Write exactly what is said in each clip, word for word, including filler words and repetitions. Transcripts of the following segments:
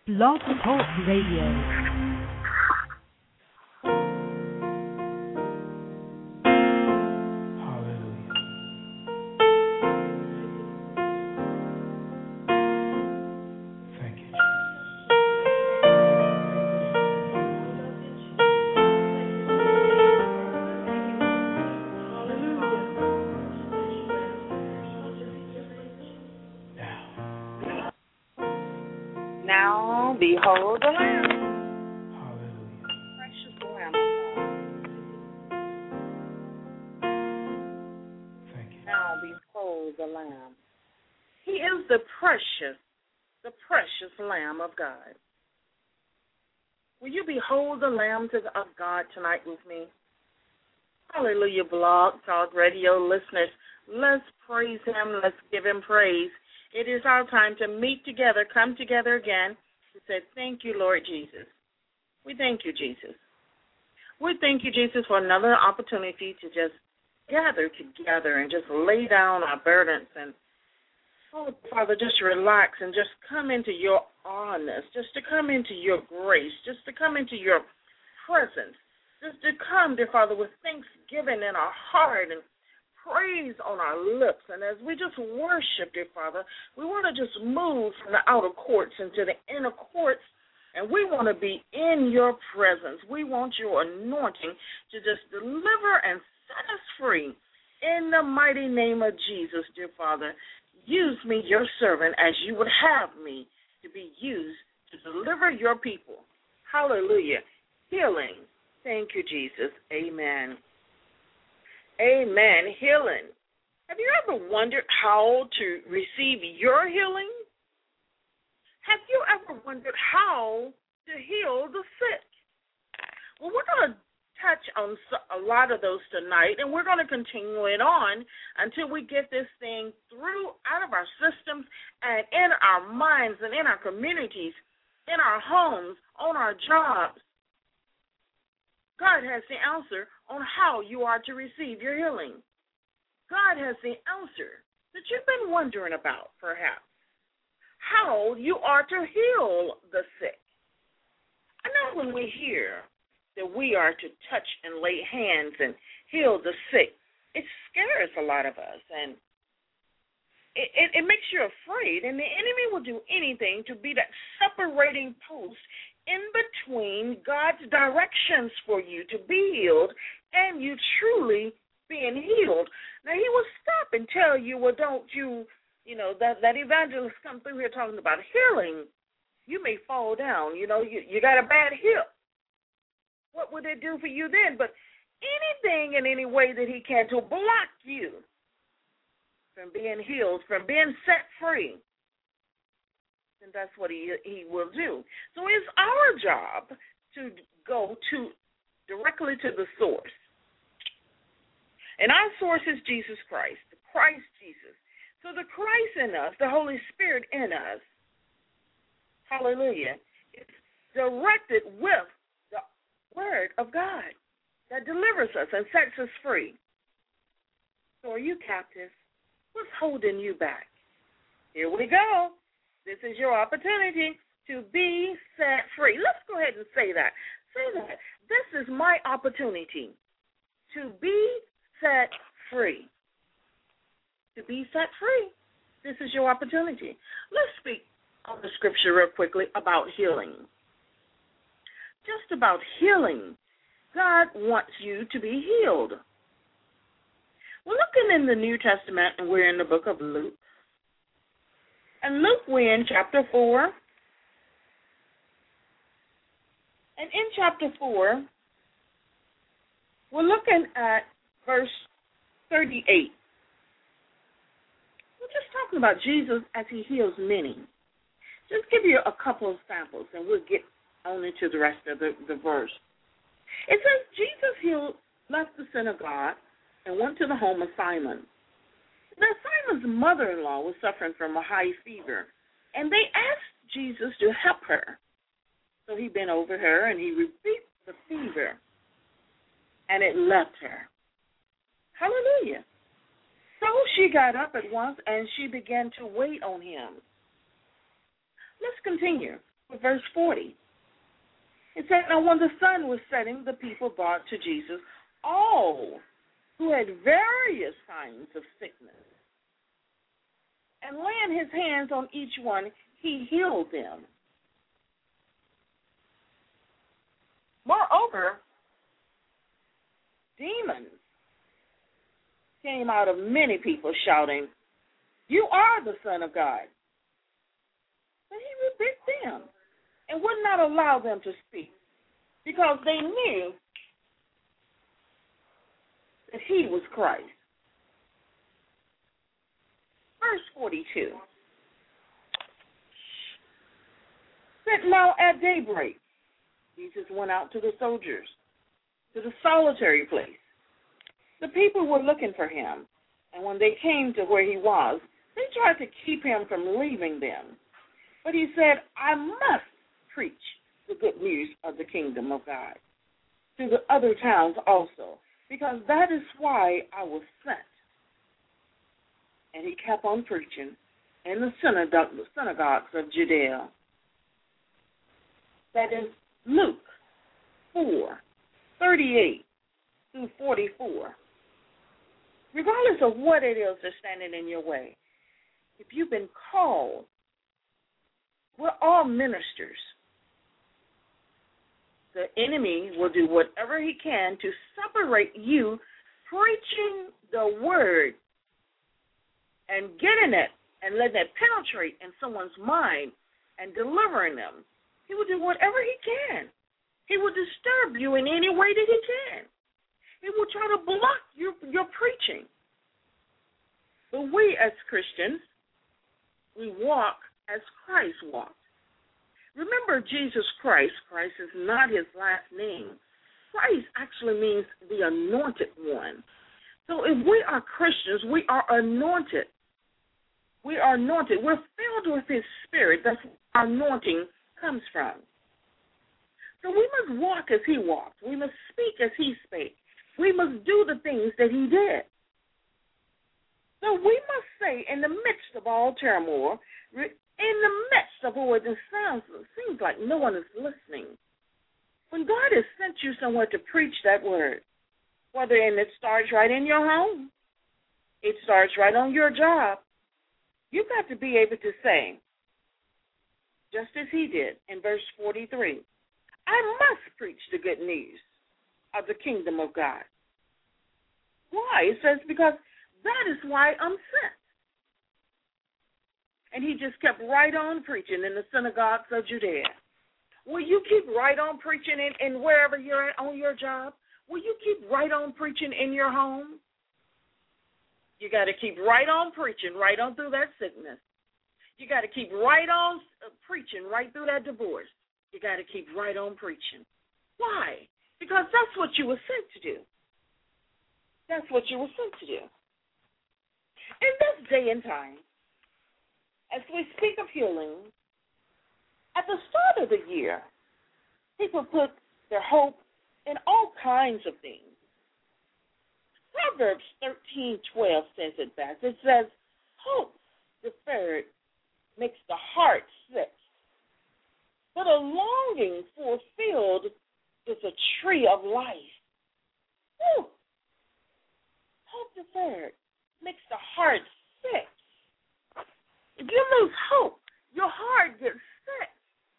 Blog Talk Radio. Behold the Lamb. Hallelujah. Precious Lamb of God. Thank you. Now behold the Lamb. He is the precious, the precious Lamb of God. Will you behold the Lamb of God tonight with me? Hallelujah, Blog Talk Radio listeners. Let's praise Him. Let's give Him praise. It is our time to meet together, come together again. We said, thank you, Lord Jesus. We thank you, Jesus. We thank you, Jesus, for another opportunity to just gather together and just lay down our burdens and, oh, Father, just relax and just come into your honest, just to come into your grace, just to come into your presence, just to come, dear Father, with thanksgiving in our heart and praise on our lips. And as we just worship, dear Father, we want to just move from the outer courts into the inner courts, and we want to be in your presence. We want your anointing to just deliver and set us free. In the mighty name of Jesus, dear Father, use me, your servant, as you would have me to be used to deliver your people. Hallelujah. Healing. Thank you, Jesus. Amen. Amen. Healing. Have you ever wondered how to receive your healing? Have you ever wondered how to heal the sick? Well, we're going to touch on a lot of those tonight, and we're going to continue it on until we get this thing through out of our systems and in our minds and in our communities, in our homes, on our jobs. God has the answer on how you are to receive your healing. God has the answer that you've been wondering about, perhaps, how you are to heal the sick. I know when we hear that we are to touch and lay hands and heal the sick, it scares a lot of us, and it, it, it makes you afraid, and the enemy will do anything to be that separating post in between God's directions for you to be healed and you truly being healed. Now, he will stop and tell you, well, don't you, you know, that, that evangelist come through here talking about healing. You may fall down. You know, you, you got a bad hip. What would it do for you then? But anything in any way that he can to block you from being healed, from being set free, and that's what he he will do. So it's our job to go to directly to the source. And our source is Jesus Christ, the Christ Jesus. So the Christ in us, the Holy Spirit in us, hallelujah, is directed with the Word of God that delivers us and sets us free. So are you captive? What's holding you back? Here we go. This is your opportunity to be set free. Let's go ahead and say that. Say that. This is my opportunity to be set free. To be set free. This is your opportunity. Let's speak on the scripture real quickly about healing. Just about healing. God wants you to be healed. We're looking in the New Testament, and we're in the book of Luke. And Luke, we're in chapter four. And in chapter four, we're looking at verse thirty-eight. We're just talking about Jesus as he heals many. Just give you a couple of samples, and we'll get on into the rest of the, the verse. It says, Jesus healed, left the synagogue, and went to the home of Simon. Now, Simon's mother-in-law was suffering from a high fever, and they asked Jesus to help her. So he bent over her, and he rebuked the fever, and it left her. Hallelujah. So she got up at once, and she began to wait on him. Let's continue with with verse forty. It said, now when the sun was setting, the people brought to Jesus all who had various kinds of sickness. And laying his hands on each one, he healed them. Moreover, demons came out of many people shouting, you are the Son of God. But he rebuked them and would not allow them to speak because they knew that he was Christ. Verse forty-two. Said, now at daybreak, Jesus went out to the soldiers, to the solitary place. The people were looking for him, and when they came to where he was, they tried to keep him from leaving them. But he said, I must preach the good news of the kingdom of God to the other towns also, because that is why I was sent. And he kept on preaching in the synagogue, the synagogues of Judea. That is Luke four, thirty-eight through forty-four. Regardless of what it is that's standing in your way, if you've been called, we're all ministers. The enemy will do whatever he can to separate you preaching the word and getting it and letting it penetrate in someone's mind and delivering them. He will do whatever he can. He will disturb you in any way that he can. He will try to block your, your preaching. But we as Christians, we walk as Christ walked. Remember Jesus Christ. Christ is not his last name. Christ actually means the anointed one. So if we are Christians, we are anointed. We are anointed. We're filled with his spirit. That's where our anointing comes from. So we must walk as he walked. We must speak as he spake. We must do the things that he did. So we must say, in the midst of all turmoil, in the midst of all it sounds, it seems like no one is listening, when God has sent you somewhere to preach that word, whether and it starts right in your home, it starts right on your job, you've got to be able to say, just as he did in verse forty-three, I must preach the good news of the kingdom of God. Why? It says, because that is why I'm sent. And he just kept right on preaching in the synagogues of Judea. Will you keep right on preaching in, in wherever you're at on your job? Will you keep right on preaching in your home? You got to keep right on preaching right on through that sickness. You got to keep right on uh, preaching right through that divorce. You got to keep right on preaching. Why? Because that's what you were sent to do. That's what you were sent to do. In this day and time, as we speak of healing, at the start of the year, people put their hope in all kinds of things. Proverbs thirteen twelve says it best. It says, hope deferred makes the heart sick, but a longing fulfilled is a tree of life. Whew. Hope deferred makes the heart sick. If you lose hope, your heart gets sick.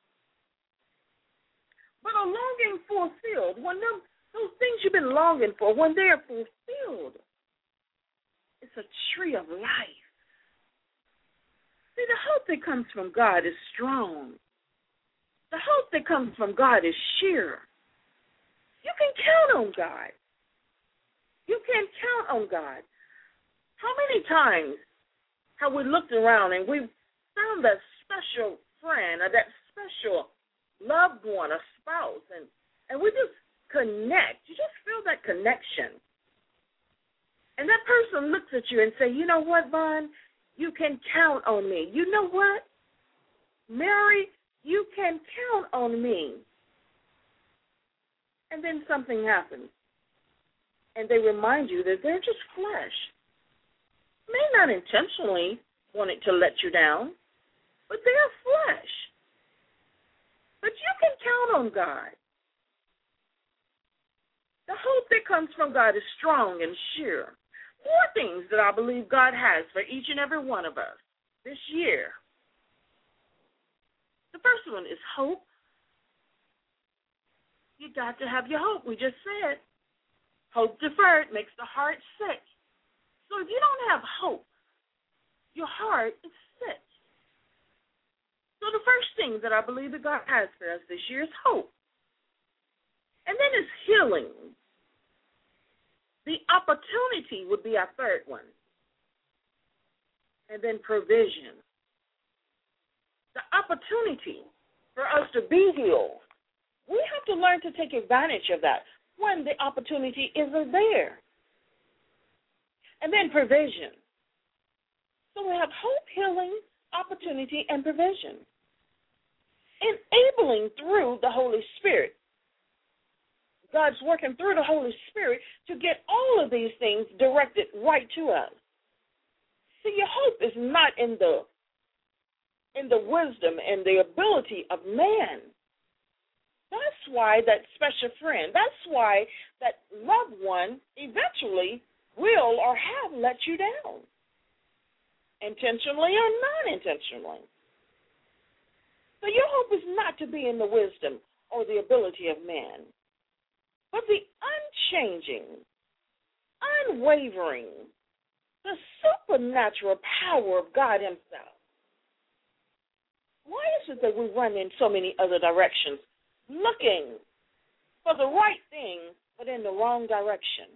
But a longing fulfilled, when them, those things you've been longing for, when they are fulfilled, it's a tree of life. See, the hope that comes from God is strong. The hope that comes from God is sure. You can count on God. You can count on God. How many times have we looked around and we've found that special friend or that special loved one, a spouse, and, and we just connect. You just feel that connection. And that person looks at you and say, you know what, Vaughn? You can count on me. You know what? Mary, you can count on me. And then something happens. And they remind you that they're just flesh. May not intentionally want it to let you down, but they're flesh. But you can count on God. The hope that comes from God is strong and sure. Four things that I believe God has for each and every one of us this year. The first one is hope. You got to have your hope. We just said hope deferred makes the heart sick. So if you don't have hope, your heart is sick. So the first thing that I believe that God has for us this year is hope. And then it's healing. The opportunity would be our third one. And then provision. The opportunity for us to be healed. We have to learn to take advantage of that when the opportunity isn't there. And then provision. So we have hope, healing, opportunity, and provision. Enabling through the Holy Spirit. God's working through the Holy Spirit to get all of these things directed right to us. See, your hope is not in the in the wisdom and the ability of man. That's why that special friend, that's why that loved one eventually will or have let you down, intentionally or non-intentionally. So your hope is not to be in the wisdom or the ability of man, but the unchanging, unwavering, the supernatural power of God himself. Why is it that we run in so many other directions, looking for the right thing, but in the wrong direction?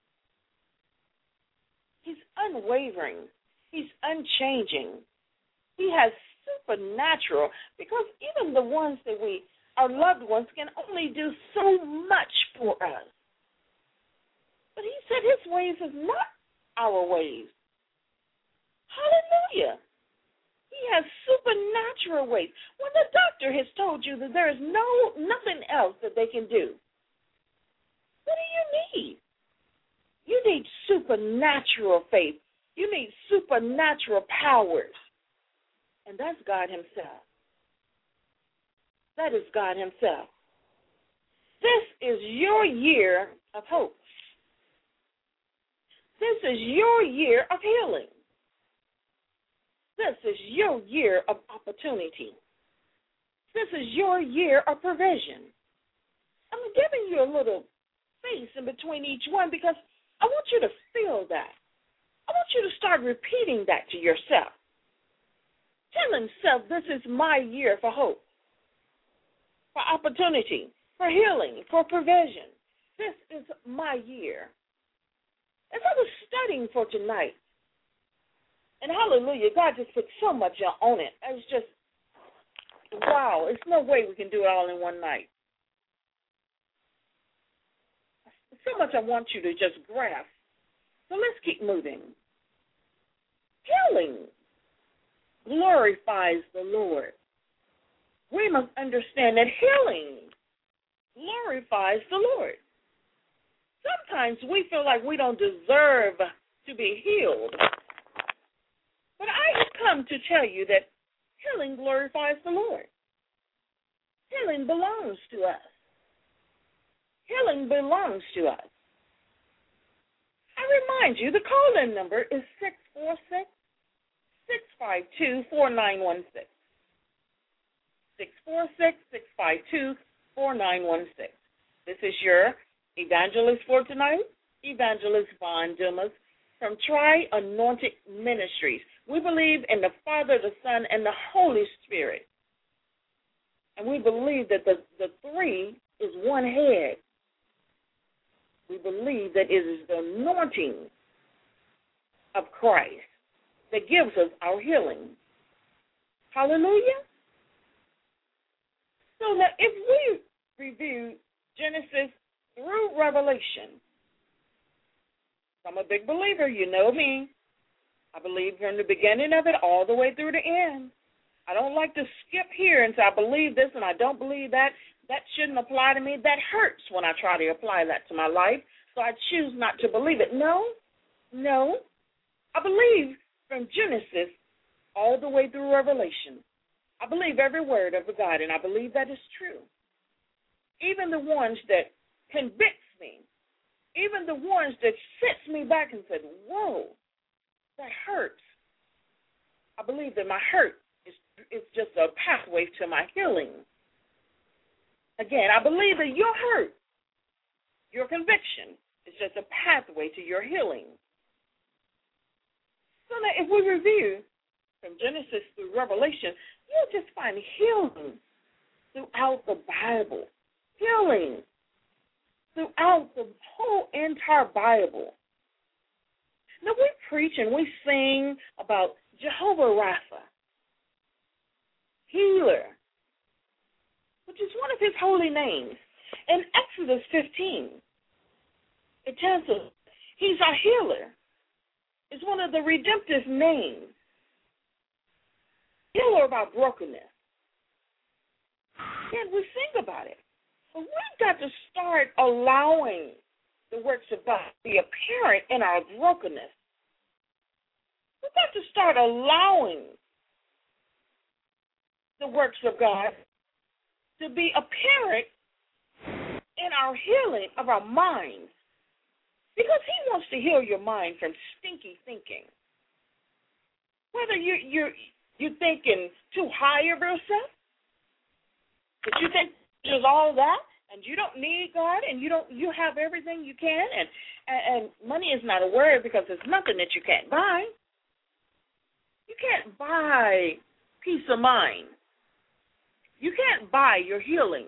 He's unwavering. He's unchanging. He has supernatural, because even the ones that we, our loved ones, can only do so much for us. But he said his ways is not our ways. Hallelujah. He has supernatural ways. When the doctor has told you that there is no nothing else that they can do, what do you need? You need supernatural faith. You need supernatural powers. And that's God himself. That is God himself. This is your year of hope. This is your year of healing. This is your year of opportunity. This is your year of provision. I'm giving you a little space in between each one because I want you to feel that. I want you to start repeating that to yourself. Tell himself, this is my year for hope, for opportunity, for healing, for provision. This is my year. As I was studying for tonight, and hallelujah, God just put so much on it. It was just, wow, there's no way we can do it all in one night. So much I want you to just grasp. So let's keep moving. Healing glorifies the Lord. We must understand that healing glorifies the Lord. Sometimes we feel like we don't deserve to be healed. But I have come to tell you that healing glorifies the Lord. Healing belongs to us. Healing belongs to us. I remind you, the call-in number is six four six, six five two, four nine one six. six four six, six five two, four nine one six. This is your evangelist for tonight, Evangelist Von Dumas from Tri-Anointed Ministries. We believe in the Father, the Son, and the Holy Spirit. And we believe that the, the three is one head. We believe that it is the anointing of Christ that gives us our healing. Hallelujah. So now if we review Genesis through Revelation, I'm a big believer, you know me. I believe from the beginning of it all the way through the end. I don't like to skip here and say I believe this and I don't believe that. That shouldn't apply to me. That hurts when I try to apply that to my life, so I choose not to believe it. No, no. I believe from Genesis all the way through Revelation. I believe every word of God, and I believe that is true. Even the ones that convicts me, even the ones that sets me back and said, whoa, that hurts. I believe that my hurt is, is just a pathway to my healing. Again, I believe that your hurt, your conviction, is just a pathway to your healing. So now if we review from Genesis through Revelation, you'll just find healing throughout the Bible. Healing throughout the whole entire Bible. Now we preach and we sing about Jehovah Rapha, healer, which is one of his holy names. In Exodus fifteen, it tells us he's our healer. It's one of the redemptive names. Healer of our brokenness. Yet we sing about it. But we've got to start allowing the works of God to be apparent in our brokenness. We've got to start allowing the works of God to be apparent in our healing of our minds. Because he wants to heal your mind from stinky thinking. Whether you, you're, you're thinking too high of yourself, that you think there's all that, and you don't need God, and you don't you have everything you can, and, and, and money is not a word because there's nothing that you can't buy. You can't buy peace of mind. You can't buy your healing.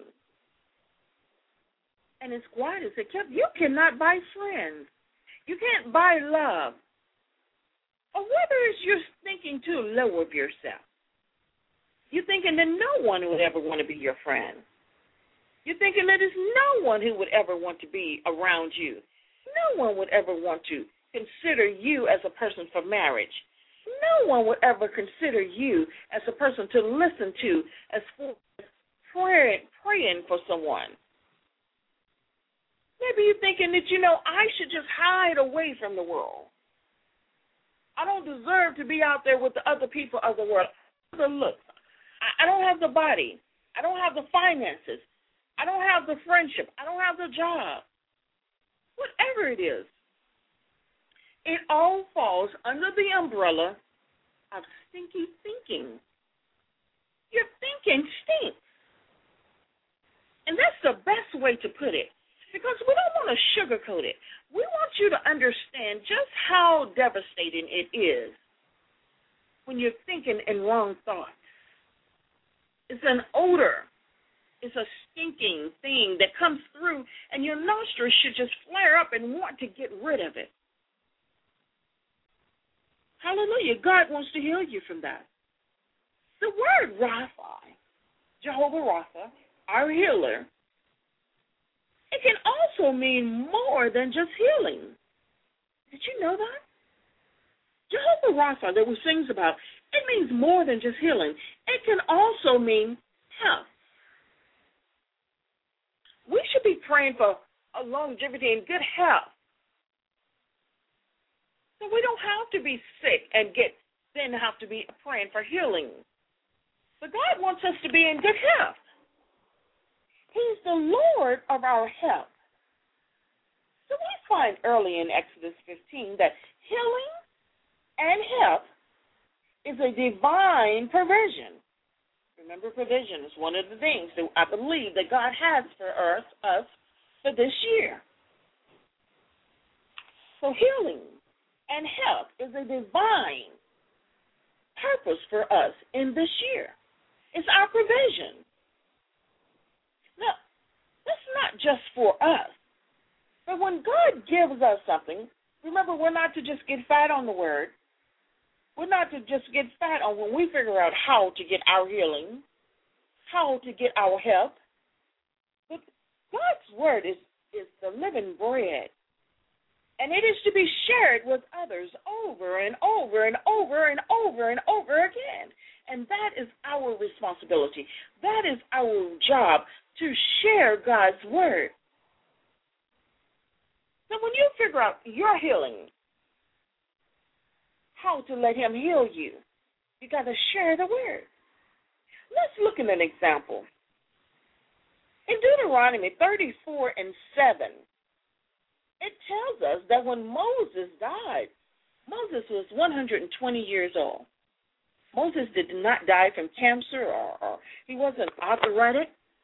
And as quiet as it kept, you cannot buy friends. You can't buy love. Or whether it's you're thinking too low of yourself. You're thinking that no one would ever want to be your friend. You're thinking that there's no one who would ever want to be around you. No one would ever want to consider you as a person for marriage. No one would ever consider you as a person to listen to as for praying, praying for someone. Maybe you're thinking that, you know, I should just hide away from the world. I don't deserve to be out there with the other people of the world. The looks. I don't have the body. I don't have the finances. I don't have the friendship. I don't have the job. Whatever it is, it all falls under the umbrella of stinky thinking. Your thinking stinks. And that's the best way to put it, because we don't want to sugarcoat it. We want you to understand just how devastating it is when you're thinking in wrong thoughts. It's an odor. It's a stinking thing that comes through, and your nostrils should just flare up and want to get rid of it. Hallelujah. God wants to heal you from that. The word Rapha, Jehovah Rapha, our healer, it can also mean more than just healing. Did you know that? Jehovah Rapha that we sings about, it means more than just healing. It can also mean health. We should be praying for a longevity and good health. So we don't have to be sick and get then have to be praying for healing. But God wants us to be in good health. He's the Lord of our health. So we find early in Exodus fifteen that healing and health is a divine provision. Remember, provision is one of the things that I believe that God has for us, us for this year. So healing and health is a divine purpose for us in this year. It's our provision. Now, that's not just for us. But when God gives us something, remember, we're not to just get fat on the word. We're not to just get fat on when we figure out how to get our healing, how to get our health. But God's word is, is the living bread. And it is to be shared with others over and over and over and over and over again. And that is our responsibility. That is our job, to share God's word. So when you figure out your healing, how to let him heal you, you got to share the word. Let's look at an example. In Deuteronomy thirty-four and seven, it tells us that when Moses died, Moses was one hundred twenty years old. Moses did not die from cancer, or, or he wasn't arthritic.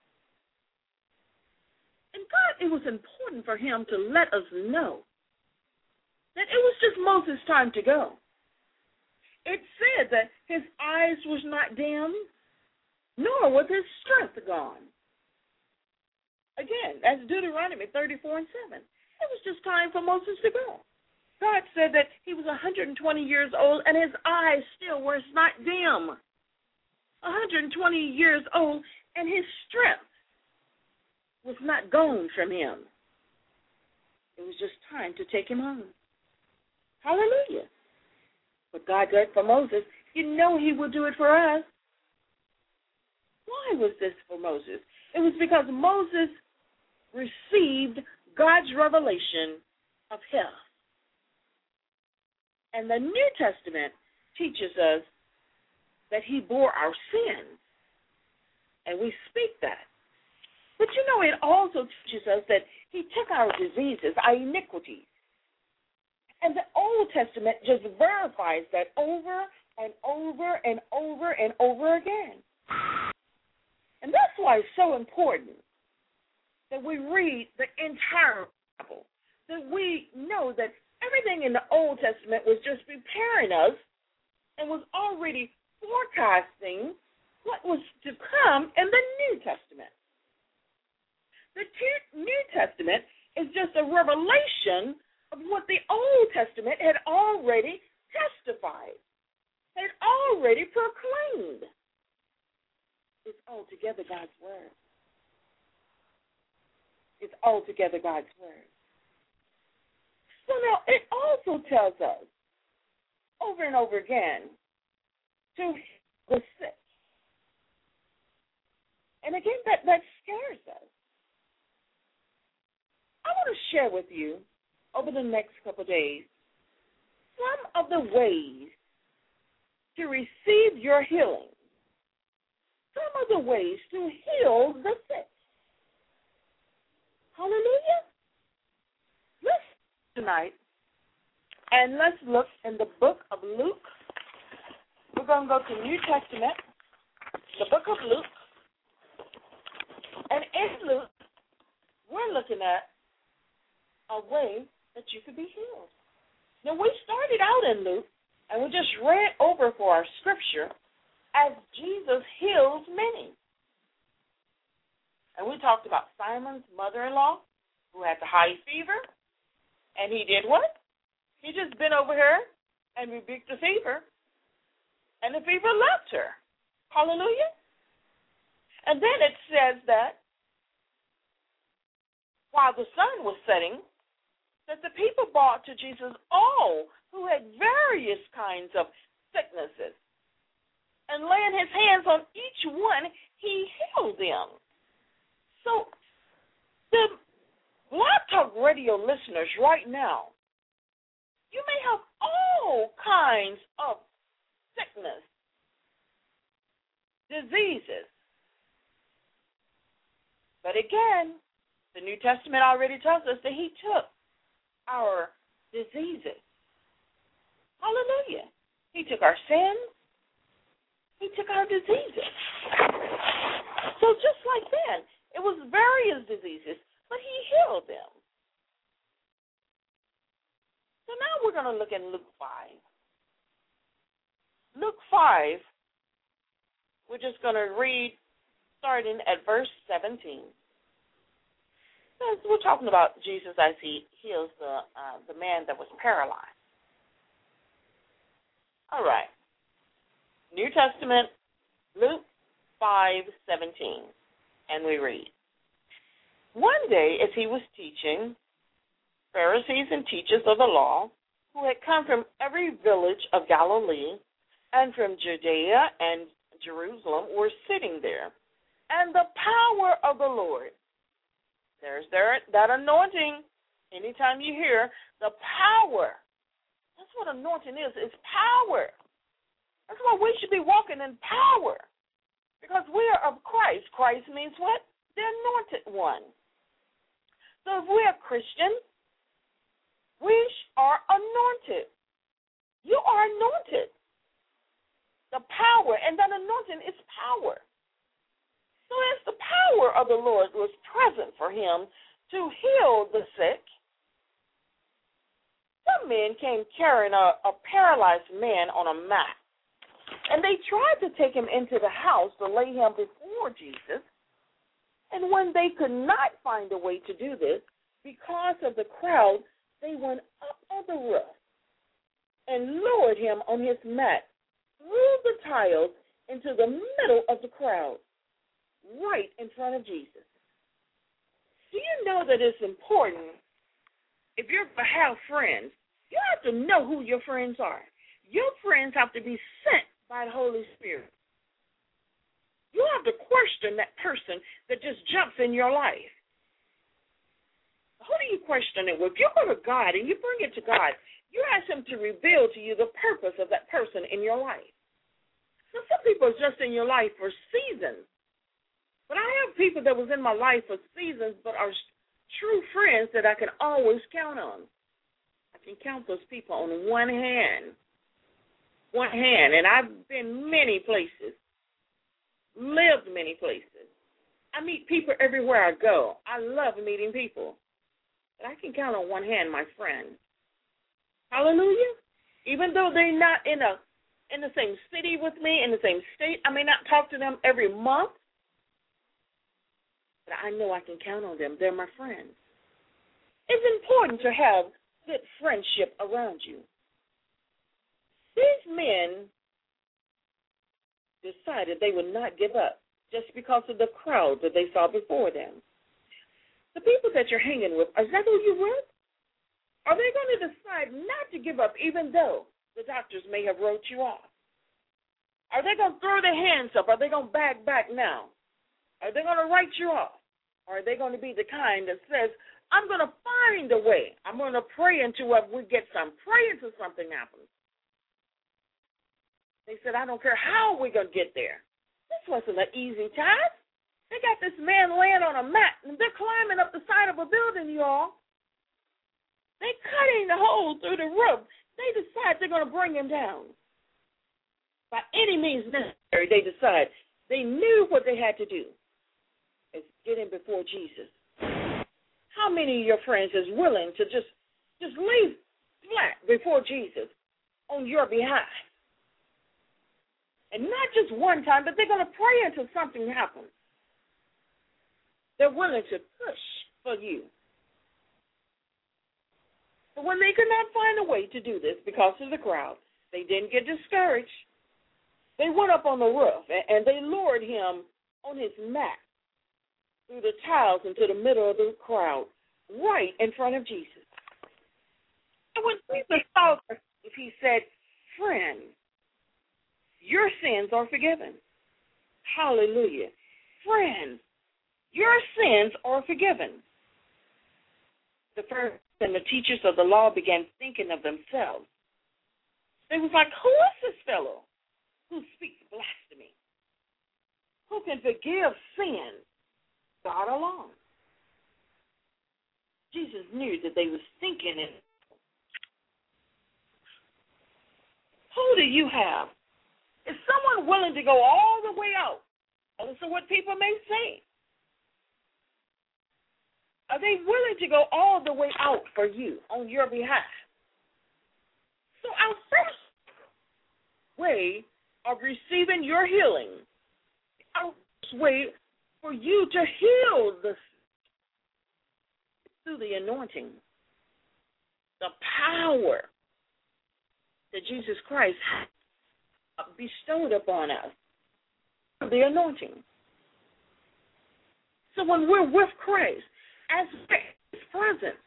And God, it was important for him to let us know that it was just Moses' time to go. It said that his eyes was not dim, nor was his strength gone. Again, that's Deuteronomy thirty-four and seven. It was just time for Moses to go. God said that he was one hundred twenty years old and his eyes still was not dim. one hundred twenty years old and his strength was not gone from him. It was just time to take him home. Hallelujah. But God did it for Moses. You know he will do it for us. Why was this for Moses? It was because Moses received God's revelation of health. And the New Testament teaches us that he bore our sins, and we speak that. But you know, it also teaches us that he took our diseases, our iniquities. And the Old Testament just verifies that over and over and over and over again. And that's why it's so important that we read the entire Bible, that we know that everything in the Old Testament was just preparing us and was already forecasting what was to come in the New Testament. The New Testament is just a revelation of what the Old Testament had already testified, had already proclaimed. It's altogether God's word. It's altogether God's word. So now it also tells us over and over again to heal the sick. And again, that, that scares us. I want to share with you over the next couple of days some of the ways to receive your healing. Some of the ways to heal the sick. Hallelujah. Let's tonight, and let's look in the book of Luke. We're going to go to New Testament, the book of Luke. And in Luke, we're looking at a way that you could be healed. Now, we started out in Luke, and we just read over for our scripture as Jesus heals many. And we talked about Simon's mother-in-law who had the high fever. And he did what? He just bent over her and rebuked the fever. And the fever left her. Hallelujah. And then it says that while the sun was setting, that the people brought to Jesus all who had various kinds of sicknesses. And laying his hands on each one, he healed them. So the Blog Talk Radio listeners right now, you may have all kinds of sickness, diseases. But again, the New Testament already tells us that he took our diseases. Hallelujah. He took our sins. He took our diseases. So just like then, it was various diseases, but he healed them. So now we're going to look at Luke five. Luke five, we're just going to read starting at verse seventeen. So we're talking about Jesus as he heals the uh, the man that was paralyzed. All right. New Testament, Luke five seventeen, and we read. One day as he was teaching, Pharisees and teachers of the law, who had come from every village of Galilee and from Judea and Jerusalem, were sitting there. And the power of the Lord, there's there, that anointing, anytime you hear the power, that's what anointing is, it's power. That's why we should be walking in power, Because we are of Christ. Christ means what? The anointed one. So if we are Christians, we are anointed. You are anointed. The power, and that anointing is power. So as the power of the Lord was present for him to heal the sick, some men came carrying a, a paralyzed man on a mat. And they tried to take him into the house to lay him before Jesus. And when they could not find a way to do this, because of the crowd, they went up on the roof and lowered him on his mat through the tiles into the middle of the crowd, right in front of Jesus. Do you know that it's important, if you're to have friends, you have to know who your friends are. Your friends have to be sent by the Holy Spirit. You have to question that person that just jumps in your life. Who do you question it with? You go to God and you bring it to God. You ask him to reveal to you the purpose of that person in your life. So some people are just in your life for seasons. But I have people that was in my life for seasons but are true friends that I can always count on. I can count those people on one hand. One hand. And I've been many places. Lived many places. I meet people everywhere I go. I love meeting people. But I can count on one hand my friends. Hallelujah. Even though they're not in a in the same city with me, in the same state, I may not talk to them every month, but I know I can count on them. They're my friends. It's important to have good friendship around you. These men decided they would not give up just because of the crowd that they saw before them. The people that you're hanging with, is that who you're with? Are they going to decide not to give up even though the doctors may have wrote you off? Are they going to throw their hands up? Are they going to back back now? Are they going to write you off? Or are they going to be the kind that says, I'm going to find a way. I'm going to pray into what we get some. Pray until something happens. They said, I don't care how we're going to get there. This wasn't an easy task. They got this man laying on a mat, and they're climbing up the side of a building, y'all. They're cutting the hole through the roof. They decide they're going to bring him down. By any means necessary, they decide. They knew what they had to do. It's get him before Jesus. How many of your friends is willing to just, just lay flat before Jesus on your behalf? And not just one time, but they're going to pray until something happens. They're willing to push for you. But when they could not find a way to do this because of the crowd, they didn't get discouraged. They went up on the roof, and they lowered him on his mat through the tiles into the middle of the crowd, right in front of Jesus. And when Jesus saw this, he said, friend, your sins are forgiven. Hallelujah. Friend, your sins are forgiven. The first and the teachers of the law began thinking of themselves. They was like, who is this fellow who speaks blasphemy? Who can forgive sin? God alone. Jesus knew that they was thinking it. Who do you have? Is someone willing to go all the way out? Also, what people may say. Are they willing to go all the way out for you, on your behalf? So our first way of receiving your healing, our first way for you to heal the through the anointing, the power that Jesus Christ has bestowed upon us, the anointing. So when we're with Christ, as His presence,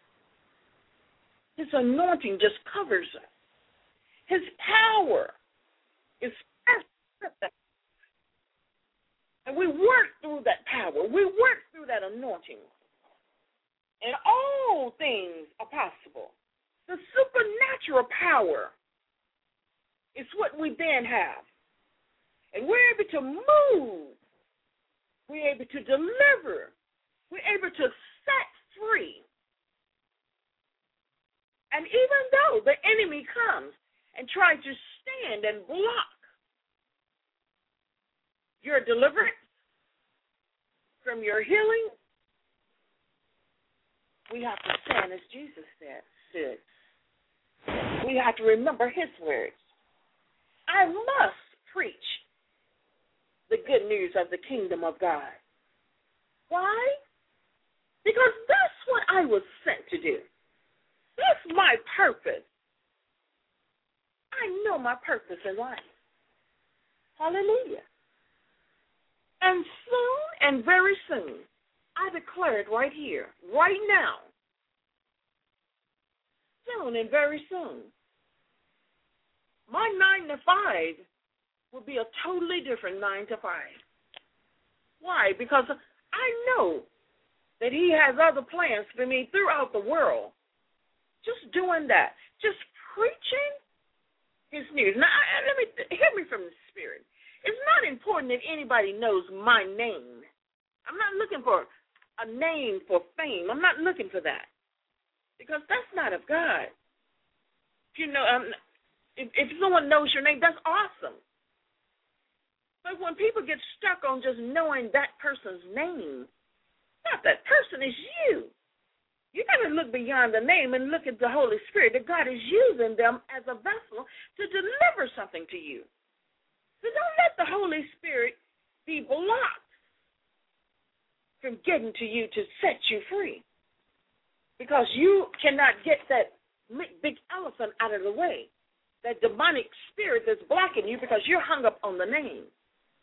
His anointing just covers us. His power is present. And we work through that power. We work through that anointing. And all things are possible. The supernatural power is what we then have. And we're able to move. We're able to deliver. We're able to set free. And even though the enemy comes and tries to stand and block your deliverance from your healing, we have to stand as Jesus said, stood. We have to remember his words. I must preach the good news of the kingdom of God. Why? Because that's what I was sent to do. That's my purpose. I know my purpose in life. Hallelujah. And soon and very soon, I declare it right here, right now. Soon and very soon, my nine to five will be a totally different nine to five. Why? Because I know that he has other plans for me throughout the world. Just doing that, just preaching his news. Now, let me hear me from the Spirit. It's not important that anybody knows my name. I'm not looking for a name for fame. I'm not looking for that, because that's not of God. If you know, um, if, if someone knows your name, that's awesome. But when people get stuck on just knowing that person's name, not that person, is you. You got to look beyond the name and look at the Holy Spirit, that God is using them as a vessel to deliver something to you. So don't let the Holy Spirit be blocked from getting to you to set you free, because you cannot get that big elephant out of the way, that demonic spirit that's blocking you because you're hung up on the name.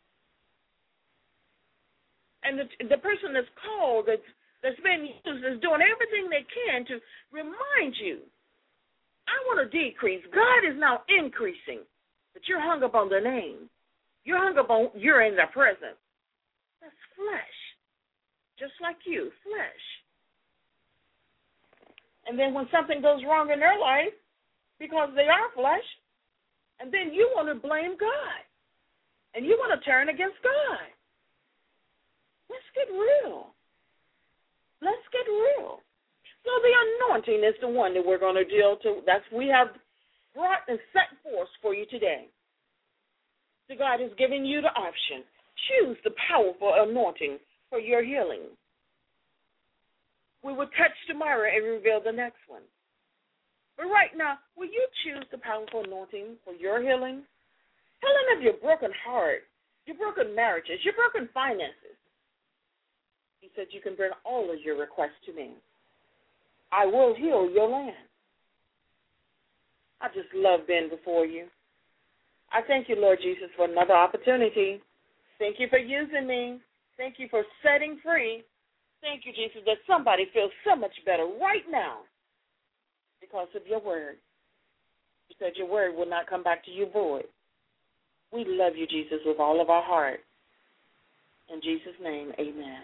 And the, the person that's called, that's that's been used, is doing everything they can to remind you, I want to decrease. God is now increasing, but you're hung up on the name. You're hung up on, you're in the presence. That's flesh, just like you, flesh. And then when something goes wrong in their life, because they are flesh, and then you want to blame God, and you want to turn against God. Let's get real. Let's get real. So the anointing is the one that we're going to deal to. That's we have brought and set forth for you today. So God has given you the option. Choose the powerful anointing for your healing. We will touch tomorrow and reveal the next one. But right now, will you choose the powerful anointing for your healing? Healing of your broken heart, your broken marriages, your broken finances. He said, you can bring all of your requests to me. I will heal your land. I just love being before you. I thank you, Lord Jesus, for another opportunity. Thank you for using me. Thank you for setting free. Thank you, Jesus, that somebody feels so much better right now because of your word. You said your word will not come back to you void. We love you, Jesus, with all of our heart. In Jesus' name, amen.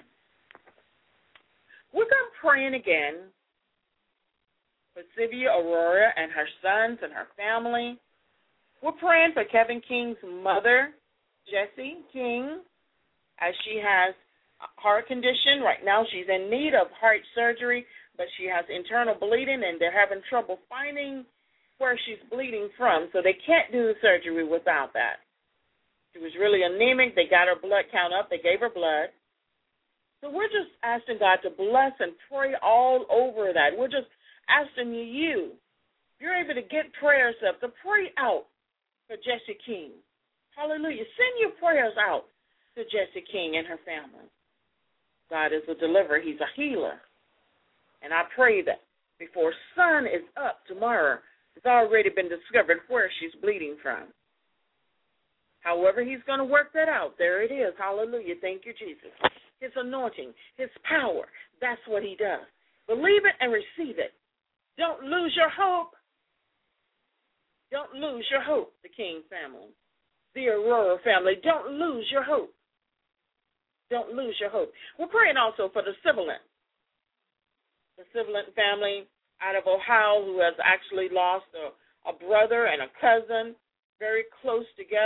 We're going to pray again for Sylvia Aurora and her sons and her family. We're praying for Kevin King's mother, Jessie King, as she has a heart condition. Right now she's in need of heart surgery, but she has internal bleeding, and they're having trouble finding where she's bleeding from, so they can't do the surgery without that. She was really anemic. They got her blood count up. They gave her blood. So we're just asking God to bless and pray all over that. We're just asking you, if you're able to get prayers up, to pray out for Jessie King. Hallelujah. Send your prayers out to Jessie King and her family. God is a deliverer. He's a healer. And I pray that before sun is up tomorrow, it's already been discovered where she's bleeding from. However he's going to work that out, there it is. Hallelujah. Thank you, Jesus. His anointing, his power, that's what he does. Believe it and receive it. Don't lose your hope. Don't lose your hope, the King family, the Aurora family. Don't lose your hope. Don't lose your hope. We're praying also for the Sibilant, the Sibilant family out of Ohio who has actually lost a, a brother and a cousin, very close together.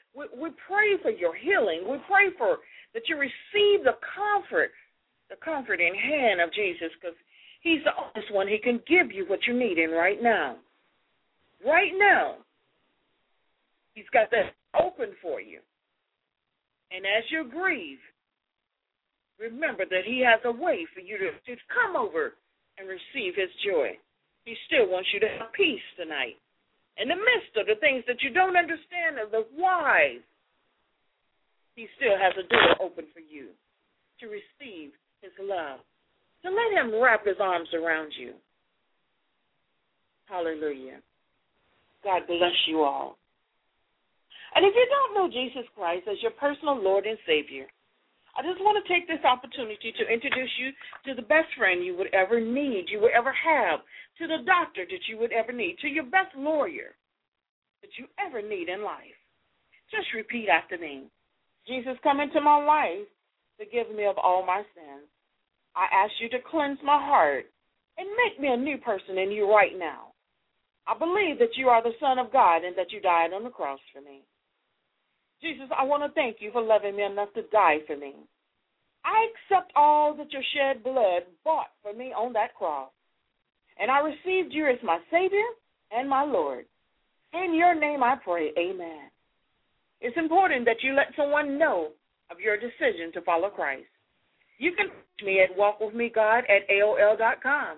We, we pray for your healing. We pray for that you receive the comfort, the comforting hand of Jesus, because he's the only one. He can give you what you're needing right now. Right now. He's got that open for you. And as you grieve, remember that he has a way for you to just come over and receive his joy. He still wants you to have peace tonight. In the midst of the things that you don't understand of the whys, he still has a door open for you to receive his love, to let him wrap his arms around you. Hallelujah. God bless you all. And if you don't know Jesus Christ as your personal Lord and Savior, I just want to take this opportunity to introduce you to the best friend you would ever need, you would ever have, to the doctor that you would ever need, to your best lawyer that you ever need in life. Just repeat after me. Jesus, come into my life, forgive me of all my sins. I ask you to cleanse my heart and make me a new person in you right now. I believe that you are the Son of God and that you died on the cross for me. Jesus, I want to thank you for loving me enough to die for me. I accept all that your shed blood bought for me on that cross. And I received you as my Savior and my Lord. In your name I pray, amen. It's important that you let someone know of your decision to follow Christ. You can reach me at walkwithmegod at A O L dot com.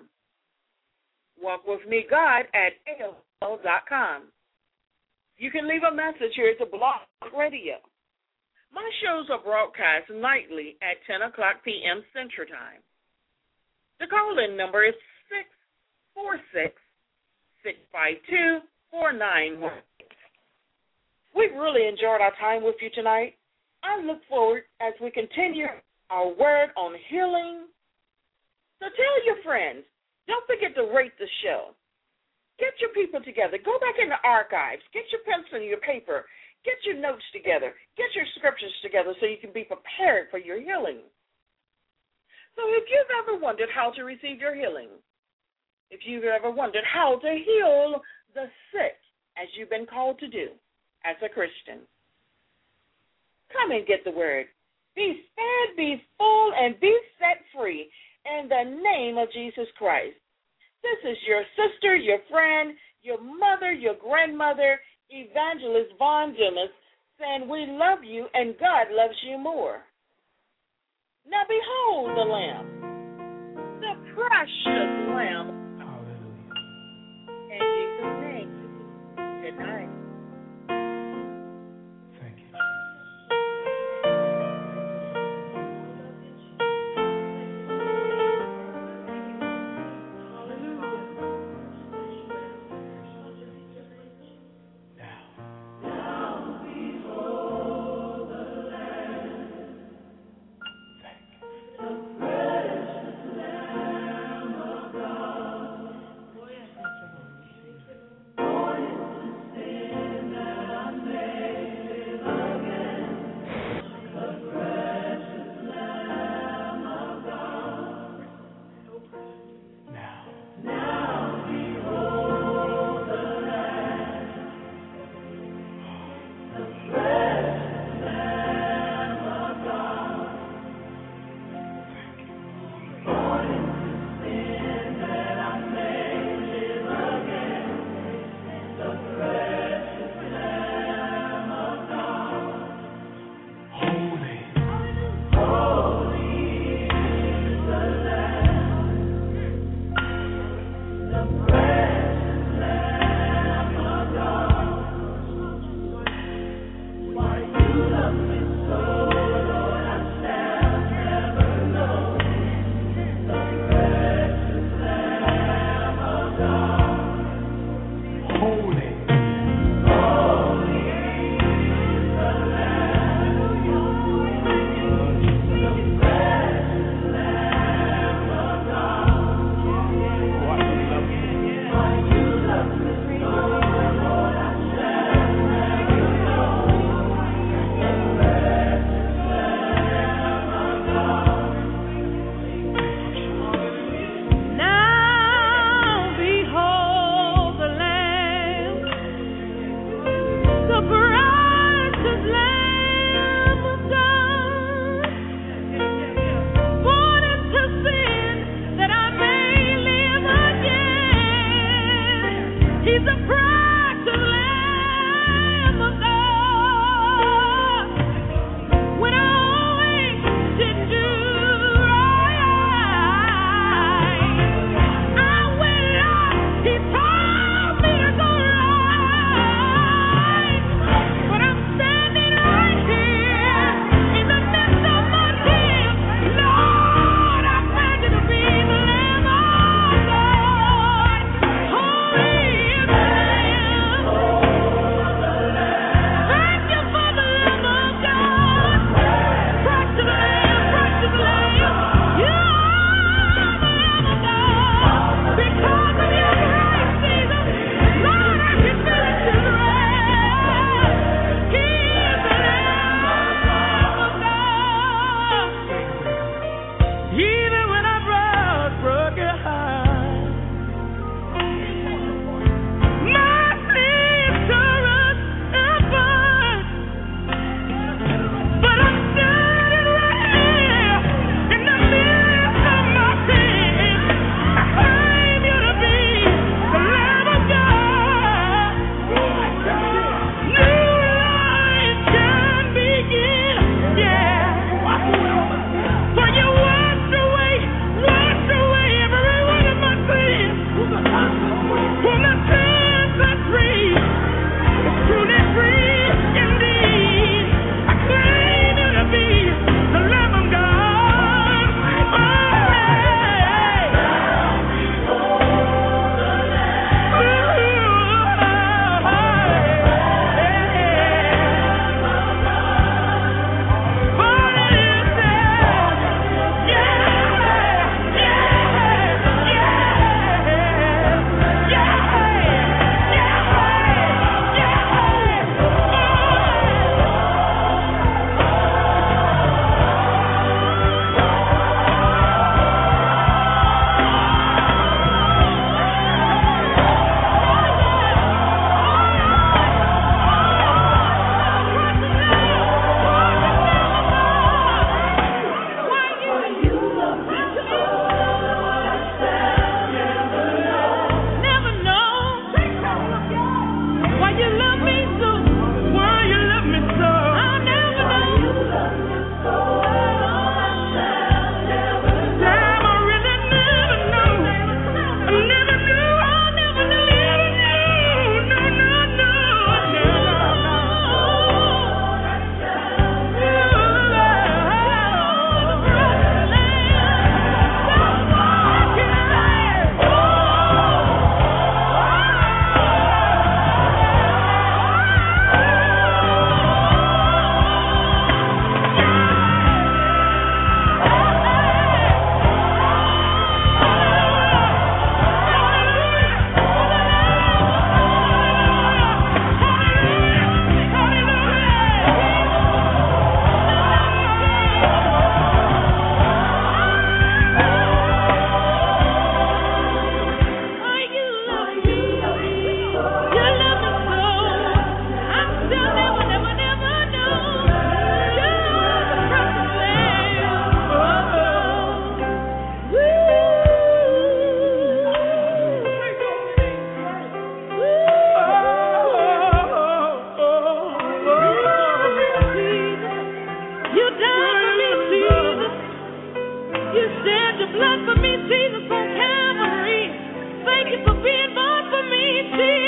walkwithmegod at A O L dot com. You can leave a message here at the Blog Radio. My shows are broadcast nightly at ten o'clock p.m. Central Time. The call-in number is six four six, six five two, four nine one six. We've really enjoyed our time with you tonight. I look forward as we continue our word on healing. So tell your friends, don't forget to rate the show. Get your people together. Go back in the archives. Get your pencil and your paper. Get your notes together. Get your scriptures together so you can be prepared for your healing. So if you've ever wondered how to receive your healing, if you've ever wondered how to heal the sick, as you've been called to do as a Christian, come and get the word. Be fed, be full, and be set free in the name of Jesus Christ. This is your sister, your friend, your mother, your grandmother, Evangelist Vaughn Dumas, saying we love you and God loves you more. Now behold the Lamb, the precious Lamb. Hallelujah. In Jesus' name, good night. Thank you. Bread you shed your blood for me, Jesus, on Calvary. Thank you for being born for me, Jesus.